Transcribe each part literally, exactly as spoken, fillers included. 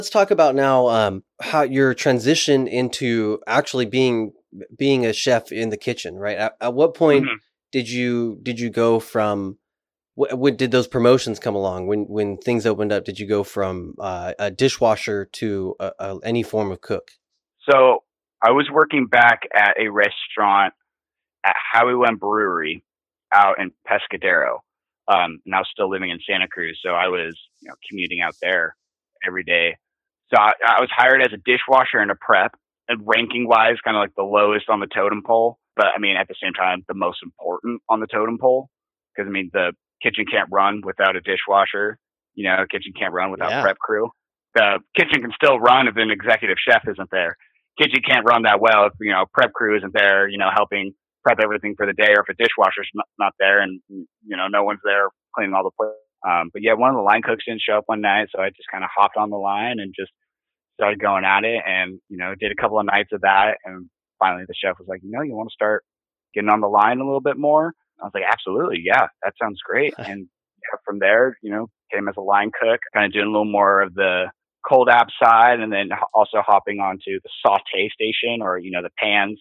Let's talk about now um, how your transition into actually being being a chef in the kitchen, right? At, at what point hmm did you did you go from what, what did those promotions come along when when things opened up? Did you go from uh, a dishwasher to a, a, any form of cook? So I was working back at a restaurant at Howie One Brewery out in Pescadero. Um, and I was still living in Santa Cruz, so I was, you know, commuting out there every day. So I, I was hired as a dishwasher and a prep, and ranking wise, kind of like the lowest on the totem pole. But I mean, at the same time, the most important on the totem pole, because I mean, the kitchen can't run without a dishwasher. You know, kitchen can't run without Yeah. prep crew. The kitchen can still run if an executive chef isn't there. Kitchen can't run that well if, you know, prep crew isn't there, you know, helping prep everything for the day, or if a dishwasher's not, not there and, you know, no one's there cleaning all the plates. Um, but yeah, one of the line cooks didn't show up one night, so I just kind of hopped on the line and just started going at it, and, you know, did a couple of nights of that. And finally the chef was like, you know, you want to start getting on the line a little bit more? I was like, absolutely. Yeah, that sounds great. And yeah, from there, you know, came as a line cook, kind of doing a little more of the cold app side, and then also hopping onto the saute station, or, you know, the pans,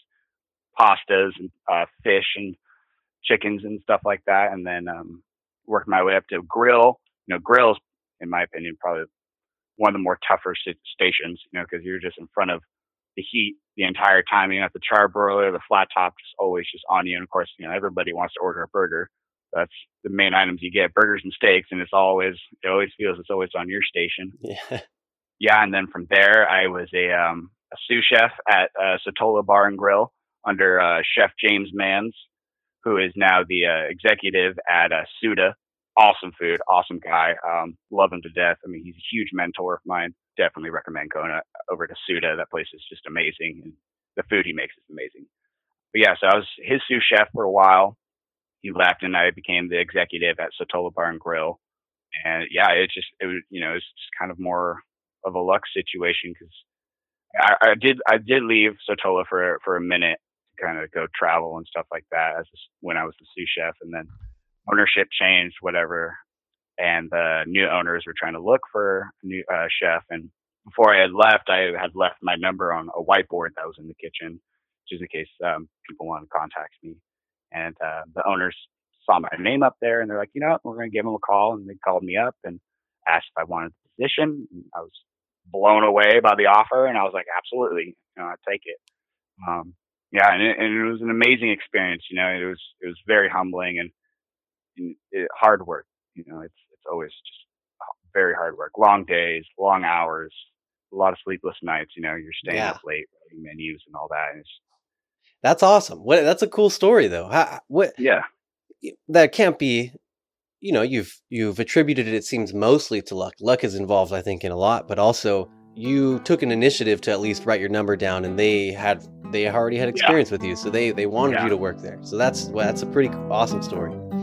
pastas and uh, fish and chickens and stuff like that. And then um, worked my way up to grill. You know, grills, in my opinion, probably one of the more tougher stations, you know, because you're just in front of the heat the entire time. You have the charbroiler, the flat top, just always just on you. And of course, you know, everybody wants to order a burger. That's the main items you get, burgers and steaks. And it's always, it always feels it's always on your station. Yeah. Yeah. And then from there, I was a, um, a sous chef at uh, Sotola Bar and Grill under uh, Chef James Mans, who is now the uh, executive at uh, Suda. Awesome food, awesome guy. Um, love him to death. I mean, he's a huge mentor of mine. Definitely recommend going uh, over to Suda. That place is just amazing, and the food he makes is amazing. But yeah, so I was his sous chef for a while. He left, and I became the executive at Sotola Bar and Grill. And yeah, it just it was you know it's just kind of more of a luck situation, because I, I did I did leave Sotola for for a minute to kind of go travel and stuff like that as when I was the sous chef, and then ownership changed, whatever, and the new owners were trying to look for a new uh, chef. And before I had left, I had left my number on a whiteboard that was in the kitchen, just in case um, people wanted to contact me. And uh, the owners saw my name up there, and they're like, you know, we're going to give them a call. And they called me up and asked if I wanted the position. And I was blown away by the offer, and I was like, absolutely, you know, I'd take it. Um, yeah, and it, and it was an amazing experience. You know, it was it was very humbling and, and it, hard work. You know, it's it's always just very hard work, long days, long hours, a lot of sleepless nights. You know, you're staying Yeah. up late writing menus and all that. And it's, That's awesome. What that's a cool story though. How, what yeah, that can't be, you know, you've you've attributed it, it seems, mostly to luck. Luck is involved, I think, in a lot, but also you took an initiative to at least write your number down, and they had they already had experience yeah, with you, so they they wanted yeah. you to work there. So that's well, that's a pretty awesome story.